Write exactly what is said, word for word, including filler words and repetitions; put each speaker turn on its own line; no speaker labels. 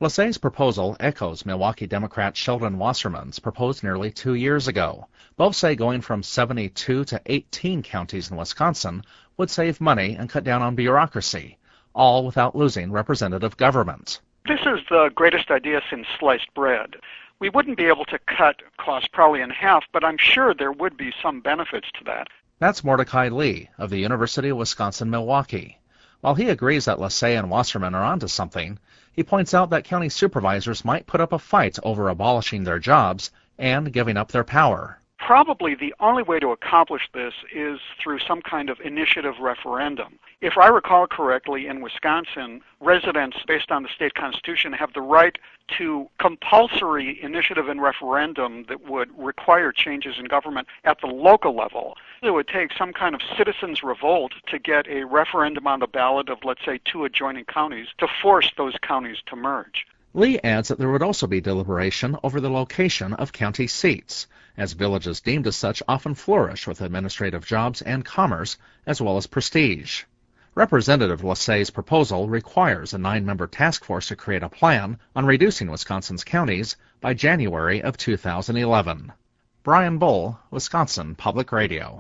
LaSay's proposal echoes Milwaukee Democrat Sheldon Wasserman's proposed nearly two years ago. Both say going from seventy-two to eighteen counties in Wisconsin would save money and cut down on bureaucracy, all without losing representative government.
This is the greatest idea since sliced bread. We wouldn't be able to cut costs probably in half, but I'm sure there would be some benefits to that.
That's Mordecai Lee of the University of Wisconsin-Milwaukee. While he agrees that LaSay and Wasserman are onto something, he points out that county supervisors might put up a fight over abolishing their jobs and giving up their power.
Probably the only way to accomplish this is through some kind of initiative referendum. If I recall correctly, in Wisconsin, residents, based on the state constitution, have the right to compulsory initiative and referendum that would require changes in government at the local level. It would take some kind of citizens' revolt to get a referendum on the ballot of, let's say, two adjoining counties to force those counties to merge.
Lee adds that there would also be deliberation over the location of county seats, as villages deemed as such often flourish with administrative jobs and commerce, as well as prestige. Representative LaSay's proposal requires a nine-member task force to create a plan on reducing Wisconsin's counties by January of two thousand eleven. Brian Bull, Wisconsin Public Radio.